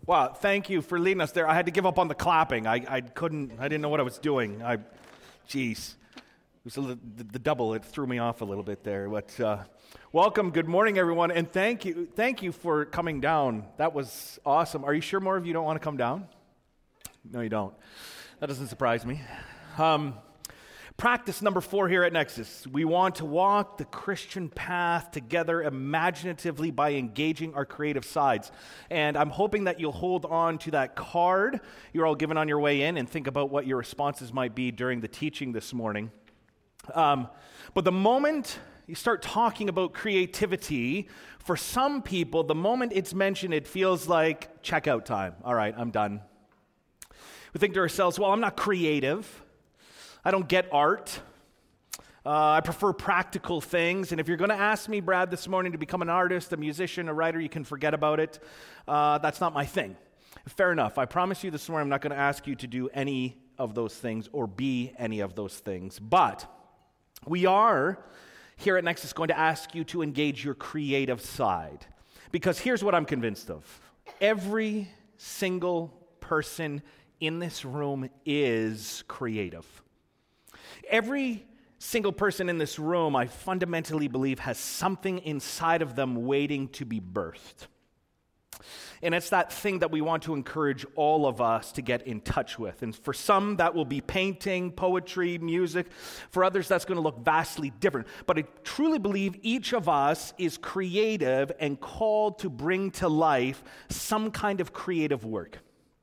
Wow, thank you for leading us there. I had to give up on the clapping. I didn't know what I was doing. Jeez. It was the double, it threw me off a little bit there. But welcome, good morning, everyone, and thank you for coming down. That was awesome. Are you sure more of you don't want to come down? No, you don't. That doesn't surprise me. Practice number 4 here at Nexus. We want to walk the Christian path together imaginatively by engaging our creative sides. And I'm hoping that you'll hold on to that card you're all given on your way in and think about what your responses might be during the teaching this morning. But the moment you start talking about creativity, for some people, the moment it's mentioned, it feels like checkout time. All right, I'm done. We think to ourselves, well, I'm not creative. I don't get art. I prefer practical things. And if you're going to ask me, Brad, this morning to become an artist, a musician, a writer, you can forget about it. That's not my thing. Fair enough. I promise you this morning I'm not going to ask you to do any of those things or be any of those things. But we are, here at Nexus, going to ask you to engage your creative side. Because here's what I'm convinced of. Every single person in this room is creative. Every single person in this room, I fundamentally believe, has something inside of them waiting to be birthed. And it's that thing that we want to encourage all of us to get in touch with. And for some, that will be painting, poetry, music. For others, that's going to look vastly different. But I truly believe each of us is creative and called to bring to life some kind of creative work.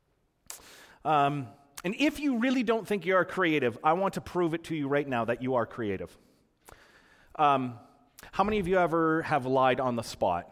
And if you really don't think you are creative, I want to prove it to you right now that you are creative. How many of you ever have lied on the spot?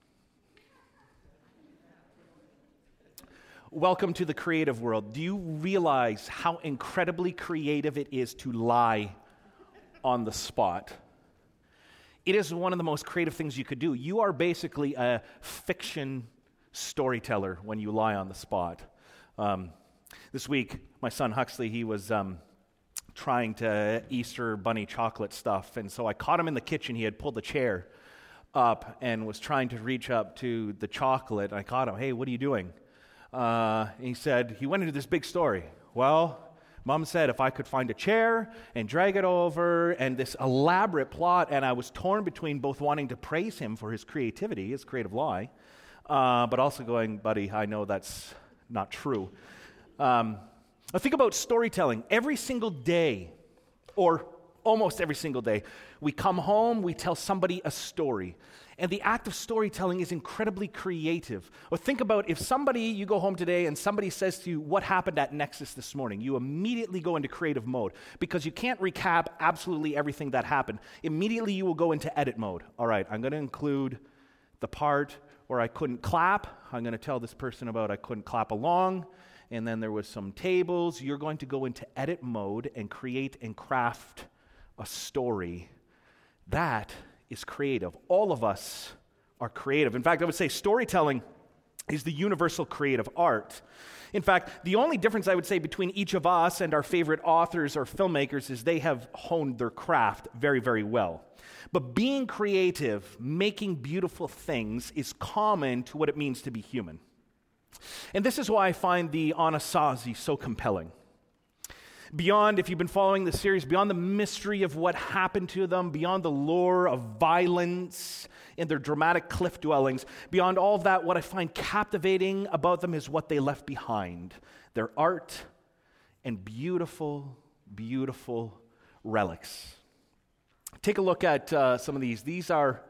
Welcome to the creative world. Do you realize how incredibly creative it is to lie on the spot? It is one of the most creative things you could do. You are basically a fiction storyteller when you lie on the spot. This week, my son Huxley, he was trying to Easter bunny chocolate stuff, and so I caught him in the kitchen. He had pulled the chair up and was trying to reach up to the chocolate. I caught him, hey, what are you doing? And he said, he went into this big story. Well, Mom said if I could find a chair and drag it over, and this elaborate plot, and I was torn between both wanting to praise him for his creativity, his creative lie, but also going, buddy, I know that's not true. I think about storytelling. Every single day, or almost every single day, we come home, we tell somebody a story. And the act of storytelling is incredibly creative. Or think about if you go home today and somebody says to you, what happened at Nexus this morning? You immediately go into creative mode because you can't recap absolutely everything that happened. Immediately you will go into edit mode. All right, I'm going to include the part where I couldn't clap. I'm going to tell this person about I couldn't clap along. And then there was some tables. You're going to go into edit mode and create and craft a story. That is creative. All of us are creative. In fact, I would say storytelling is the universal creative art. In fact, the only difference I would say between each of us and our favorite authors or filmmakers is they have honed their craft very, very well. But being creative, making beautiful things is common to what it means to be human. And this is why I find the Anasazi so compelling. Beyond, if you've been following the series, beyond the mystery of what happened to them, beyond the lure of violence in their dramatic cliff dwellings, beyond all of that, what I find captivating about them is what they left behind. Their art and beautiful, beautiful relics. Take a look at some of these. These are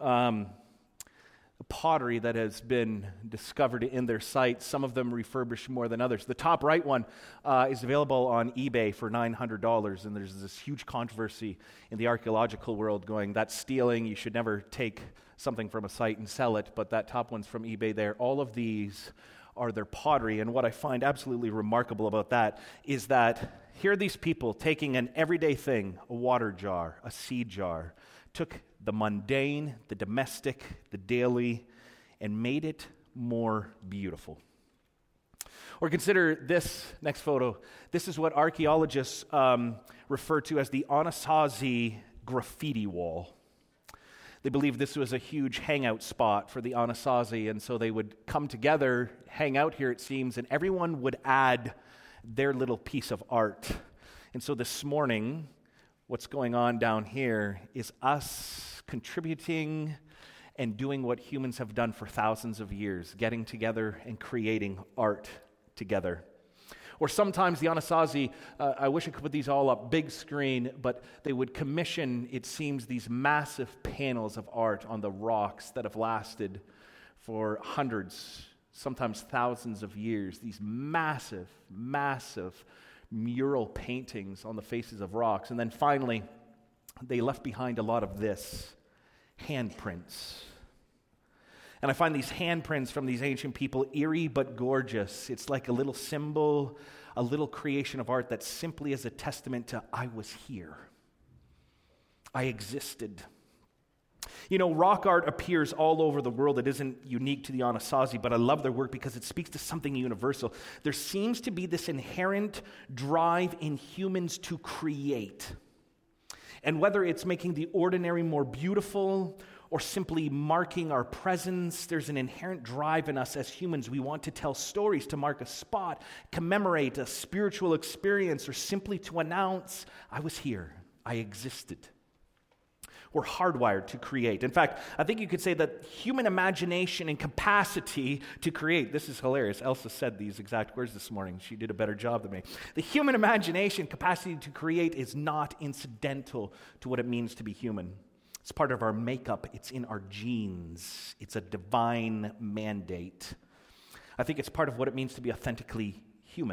pottery that has been discovered in their site, some of them refurbished more than others. The top right one is available on eBay for $900, and there's this huge controversy in the archaeological world going, that's stealing, you should never take something from a site and sell it, but that top one's from eBay there. All of these are their pottery, and what I find absolutely remarkable about that is that here are these people taking an everyday thing, a water jar, a seed jar, took the mundane, the domestic, the daily, and made it more beautiful. Or consider this next photo. This is what archaeologists refer to as the Anasazi graffiti wall. They believed this was a huge hangout spot for the Anasazi, and so they would come together, hang out here, it seems, and everyone would add their little piece of art. And so this morning, what's going on down here is us contributing and doing what humans have done for thousands of years, getting together and creating art together. Or sometimes the Anasazi, I wish I could put these all up, big screen, but they would commission, it seems, these massive panels of art on the rocks that have lasted for hundreds, sometimes thousands of years. These massive, massive mural paintings on the faces of rocks. And then finally, they left behind a lot of this, handprints. And I find these handprints from these ancient people eerie but gorgeous. It's like a little symbol, a little creation of art that simply is a testament to I was here. I existed. You know, rock art appears all over the world. It isn't unique to the Anasazi, but I love their work because it speaks to something universal. There seems to be this inherent drive in humans to create. And whether it's making the ordinary more beautiful or simply marking our presence, there's an inherent drive in us as humans. We want to tell stories, to mark a spot, commemorate a spiritual experience, or simply to announce, I was here, I existed. We're hardwired to create. In fact, I think you could say that human imagination and capacity to create, this is hilarious, Elsa said these exact words this morning. She did a better job than me. The human imagination, capacity to create is not incidental to what it means to be human. It's part of our makeup. It's in our genes. It's a divine mandate. I think it's part of what it means to be authentically human.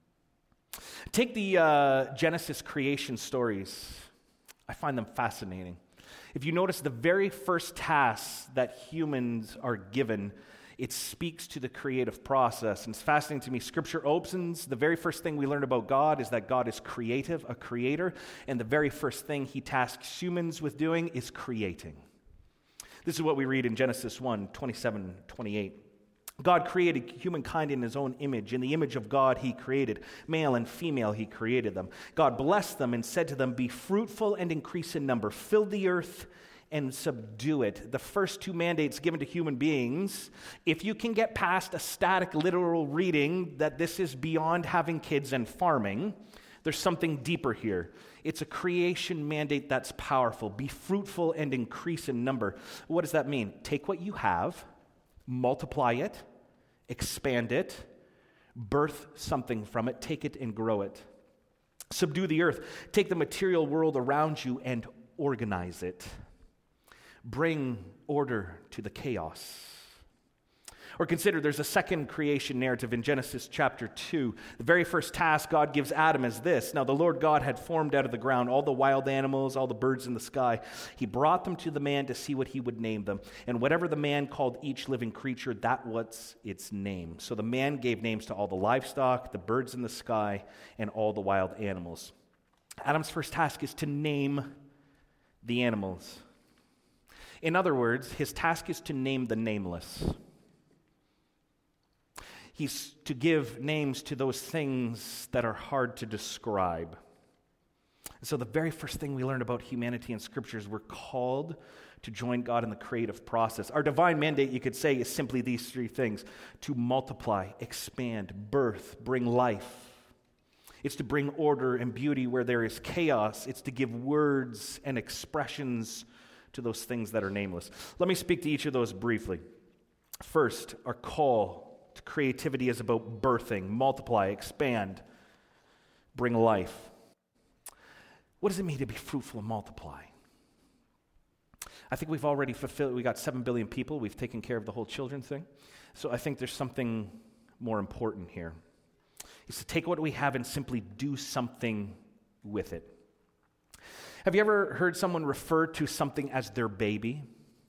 Take the Genesis creation stories. I find them fascinating. If you notice the very first task that humans are given, it speaks to the creative process. And it's fascinating to me. Scripture opens, the very first thing we learn about God is that God is creative, a creator, and the very first thing he tasks humans with doing is creating. This is what we read in Genesis 1, 27, 28. God created humankind in his own image. In the image of God he created. Male and female he created them. God blessed them and said to them, be fruitful and increase in number. Fill the earth and subdue it. The first two mandates given to human beings, if you can get past a static literal reading that this is beyond having kids and farming, there's something deeper here. It's a creation mandate that's powerful. Be fruitful and increase in number. What does that mean? Take what you have, multiply it, expand it, birth something from it, take it and grow it. Subdue the earth. Take the material world around you and organize it. Bring order to the chaos. Or consider there's a second creation narrative in Genesis chapter 2. The very first task God gives Adam is this. Now the Lord God had formed out of the ground all the wild animals, all the birds in the sky. He brought them to the man to see what he would name them. And whatever the man called each living creature, that was its name. So the man gave names to all the livestock, the birds in the sky, and all the wild animals. Adam's first task is to name the animals. In other words, his task is to name the nameless. He's to give names to those things that are hard to describe. So the very first thing we learn about humanity in Scripture is we're called to join God in the creative process. Our divine mandate, you could say, is simply these three things: to multiply, expand, birth, bring life. It's to bring order and beauty where there is chaos. It's to give words and expressions to those things that are nameless. Let me speak to each of those briefly. First, our call to creativity is about birthing, multiply, expand, bring life. What does it mean to be fruitful and multiply? I think we've already fulfilled, we got 7 billion people, we've taken care of the whole children thing. So I think there's something more important here. It's to take what we have and simply do something with it. Have you ever heard someone refer to something as their baby?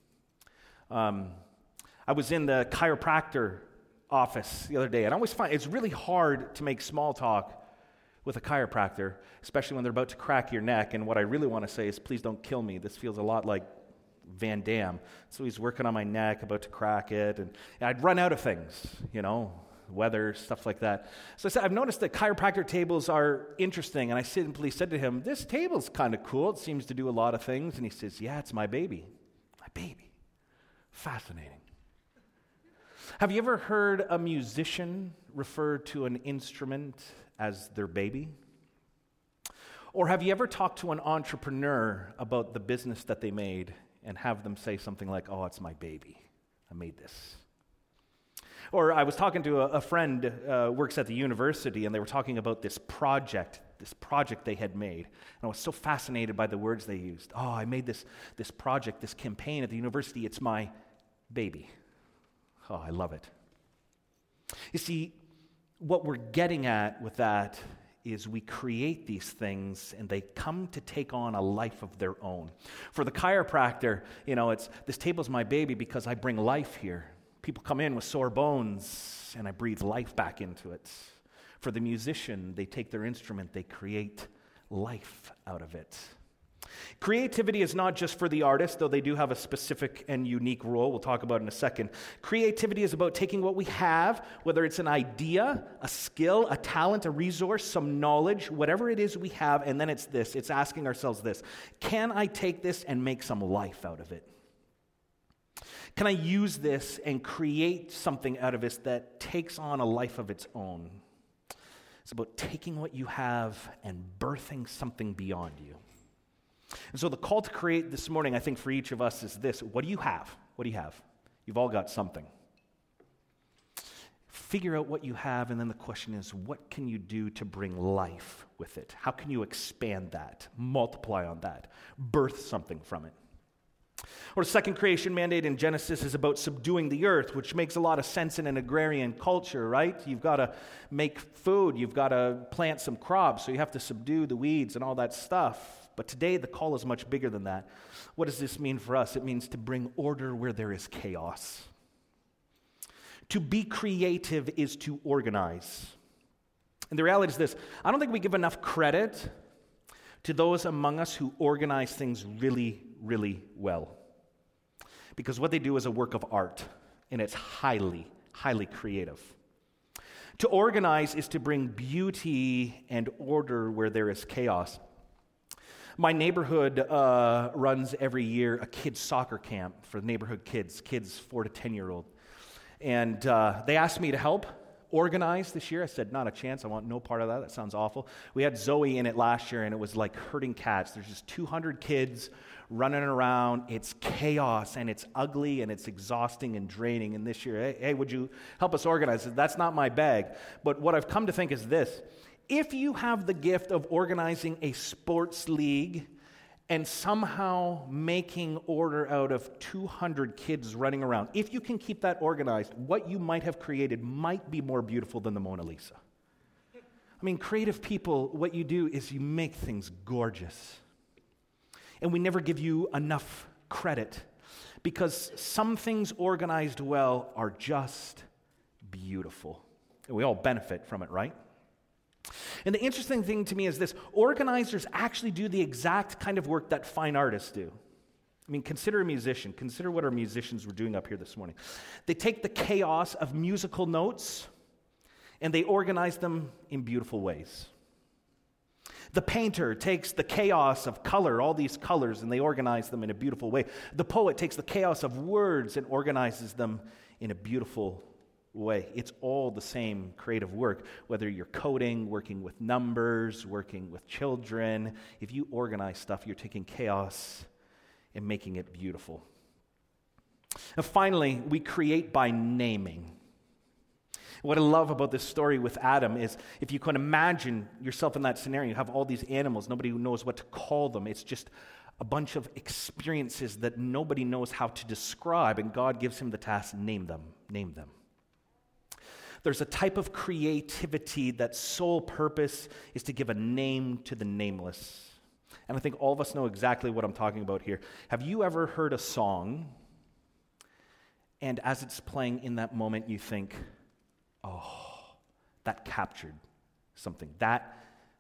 I was in the chiropractor office the other day, and I always find it's really hard to make small talk with a chiropractor, especially when they're about to crack your neck. And what I really want to say is, please don't kill me. This feels a lot like Van Damme. So he's working on my neck, about to crack it, and I'd run out of things, weather, stuff like that. So I said, I've noticed that chiropractor tables are interesting, and I simply said to him, this table's kind of cool. It seems to do a lot of things. And he says, yeah, it's my baby. I baby. Fascinating. Have you ever heard a musician refer to an instrument as their baby? Or have you ever talked to an entrepreneur about the business that they made and have them say something like, oh, it's my baby. I made this. Or I was talking to a friend works at the university, and they were talking about this project they had made. And I was so fascinated by the words they used. Oh, I made this project, this campaign at the university. It's my baby. Oh, I love it. You see, what we're getting at with that is we create these things and they come to take on a life of their own. For the chiropractor, it's this table's my baby because I bring life here. People come in with sore bones and I breathe life back into it. For the musician, they take their instrument, they create life out of it. Creativity is not just for the artist, though they do have a specific and unique role we'll talk about in a second. Creativity is about taking what we have, whether it's an idea, a skill, a talent, a resource, some knowledge, whatever it is we have, and then it's asking ourselves this: can I take this and make some life out of it? Can I use this and create something out of this that takes on a life of its own? It's about taking what you have and birthing something beyond you. And so the call to create this morning, I think for each of us is this: what do you have? What do you have? You've all got something. Figure out what you have, and then the question is, what can you do to bring life with it? How can you expand that, multiply on that, birth something from it? Or the second creation mandate in Genesis is about subduing the earth, which makes a lot of sense in an agrarian culture, right? You've got to make food, you've got to plant some crops, so you have to subdue the weeds and all that stuff. But today, the call is much bigger than that. What does this mean for us? It means to bring order where there is chaos. To be creative is to organize. And the reality is this: I don't think we give enough credit to those among us who organize things really, really well. Because what they do is a work of art, and it's highly, highly creative. To organize is to bring beauty and order where there is chaos. My neighborhood runs every year a kids' soccer camp for neighborhood kids 4 to 10-year-old. And they asked me to help organize this year. I said, not a chance. I want no part of that. That sounds awful. We had Zoe in it last year, and it was like herding cats. There's just 200 kids running around. It's chaos, and it's ugly, and it's exhausting and draining. And this year, hey, would you help us organize it? That's not my bag. But what I've come to think is this: if you have the gift of organizing a sports league and somehow making order out of 200 kids running around, if you can keep that organized, what you might have created might be more beautiful than the Mona Lisa. I mean, creative people, what you do is you make things gorgeous. And we never give you enough credit because some things organized well are just beautiful. And we all benefit from it, right? And the interesting thing to me is this: organizers actually do the exact kind of work that fine artists do. I mean, consider a musician. Consider what our musicians were doing up here this morning. They take the chaos of musical notes and they organize them in beautiful ways. The painter takes the chaos of color, all these colors, and they organize them in a beautiful way. The poet takes the chaos of words and organizes them in a beautiful way. It's all the same creative work, whether you're coding, working with numbers, working with children. If you organize stuff, you're taking chaos and making it beautiful. And finally, we create by naming. What I love about this story with Adam is if you can imagine yourself in that scenario, you have all these animals, nobody knows what to call them. It's just a bunch of experiences that nobody knows how to describe, and God gives him the task: name them. There's a type of creativity that sole purpose is to give a name to the nameless. And I think all of us know exactly what I'm talking about here. Have you ever heard a song, and as it's playing in that moment, you think, oh, that captured something. That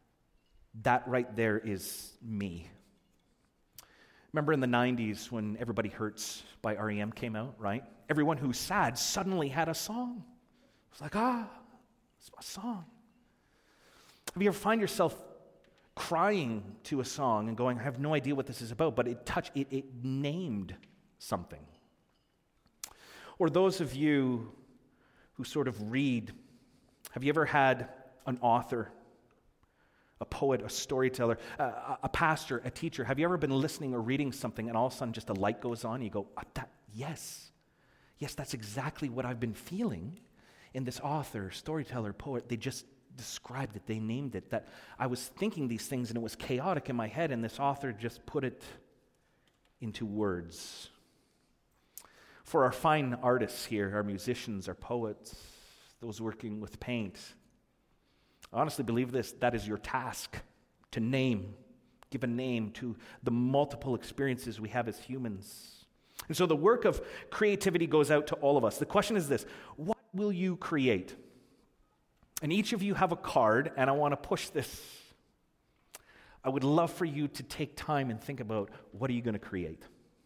right there is me. Remember in the 90s when Everybody Hurts by R.E.M. came out, right? Everyone who's sad suddenly had a song. It's like, it's a song. Have you ever find yourself crying to a song and going, I have no idea what this is about, but it named something. Or those of you who sort of read, have you ever had an author, a poet, a storyteller, a pastor, a teacher? Have you ever been listening or reading something and all of a sudden just a light goes on? You go, yes, that's exactly what I've been feeling in this author, storyteller, poet. They just described it, they named it, that I was thinking these things and it was chaotic in my head, and this author just put it into words. For our fine artists here, our musicians, our poets, those working with paint, I honestly believe this, that is your task, to name, give a name to the multiple experiences we have as humans. And so the work of creativity goes out to all of us. The question is this: what will you create? And each of you have a card, and I want to push this. I would love for you to take time and think about, what are you going to create?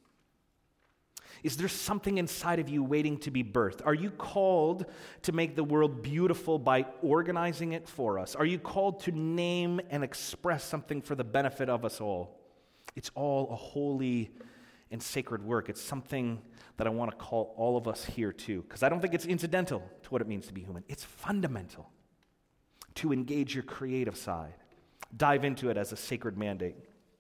Is there something inside of you waiting to be birthed? Are you called to make the world beautiful by organizing it for us? Are you called to name and express something for the benefit of us all? It's all a holy and sacred work. It's something that I want to call all of us here to, because I don't think it's incidental to what it means to be human. It's fundamental to engage your creative side. Dive into it as a sacred mandate.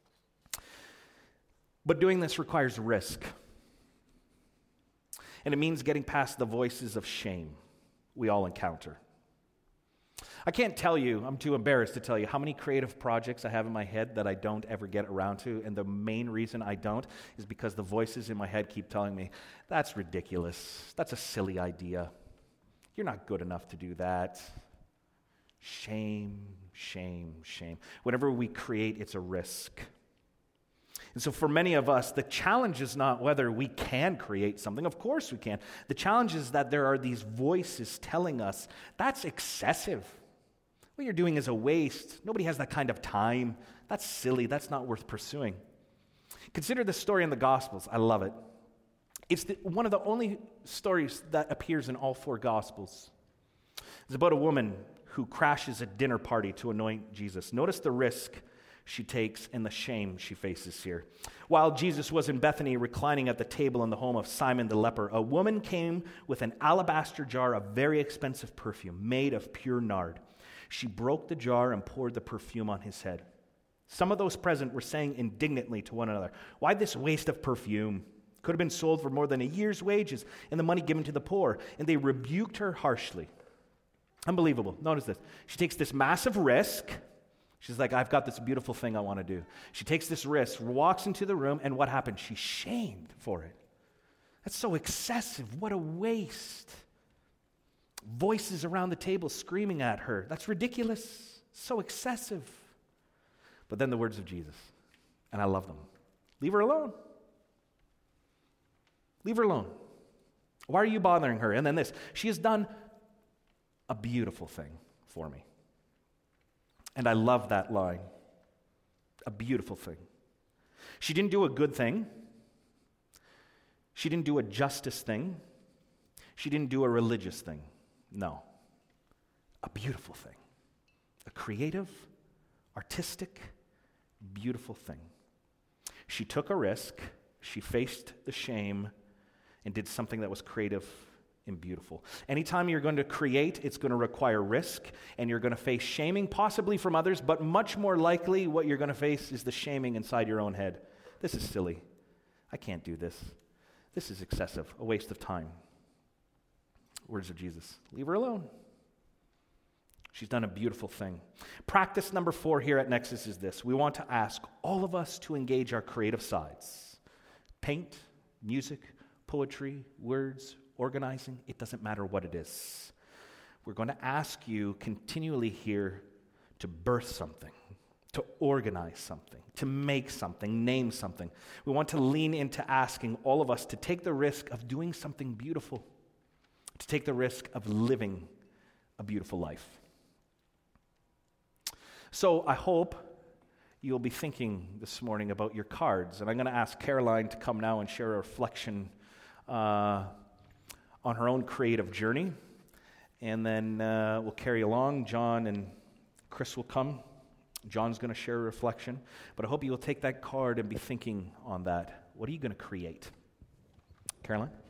But doing this requires risk. And it means getting past the voices of shame we all encounter. I can't tell you, I'm too embarrassed to tell you how many creative projects I have in my head that I don't ever get around to, and the main reason I don't is because the voices in my head keep telling me, that's ridiculous, that's a silly idea, you're not good enough to do that. Shame, shame, shame. Whenever we create, it's a risk. And so for many of us, the challenge is not whether we can create something. Of course we can. The challenge is that there are these voices telling us, that's excessive. What you're doing is a waste. Nobody has that kind of time. That's silly. That's not worth pursuing. Consider the story in the Gospels. I love it. It's one of the only stories that appears in all 4 Gospels. It's about a woman who crashes a dinner party to anoint Jesus. Notice the risk she takes and the shame she faces here. While Jesus was in Bethany reclining at the table in the home of Simon the leper, a woman came with an alabaster jar of very expensive perfume made of pure nard. She broke the jar and poured the perfume on his head. Some of those present were saying indignantly to one another, "Why this waste of perfume? Could have been sold for more than a year's wages and the money given to the poor." And they rebuked her harshly. Unbelievable. Notice this. She takes this massive risk. She's like, I've got this beautiful thing I want to do. She takes this risk, walks into the room, and what happens? She's shamed for it. That's so excessive. What a waste. Voices around the table screaming at her. That's ridiculous. So excessive. But then the words of Jesus, and I love them. Leave her alone. Leave her alone. Why are you bothering her? And then this, she has done a beautiful thing for me. And I love that line. A beautiful thing. She didn't do a good thing. She didn't do a justice thing. She didn't do a religious thing. No. A beautiful thing. A creative, artistic, beautiful thing. She took a risk. She faced the shame and did something that was creative and beautiful. Anytime you're going to create, it's going to require risk, and you're going to face shaming, possibly from others, but much more likely what you're going to face is the shaming inside your own head. This is silly. I can't do this. This is excessive, a waste of time. Words of Jesus. Leave her alone. She's done a beautiful thing. Practice number 4 here at Nexus is this. We want to ask all of us to engage our creative sides. Paint, music, poetry, words, organizing, it doesn't matter what it is. We're going to ask you continually here to birth something, to organize something, to make something, name something. We want to lean into asking all of us to take the risk of doing something beautiful, to take the risk of living a beautiful life. So I hope you'll be thinking this morning about your cards, and I'm going to ask Caroline to come now and share a reflection on her own creative journey, and then we'll carry along. John and Chris will come. John's going to share a reflection, but I hope you will take that card and be thinking on that. What are you going to create? Caroline?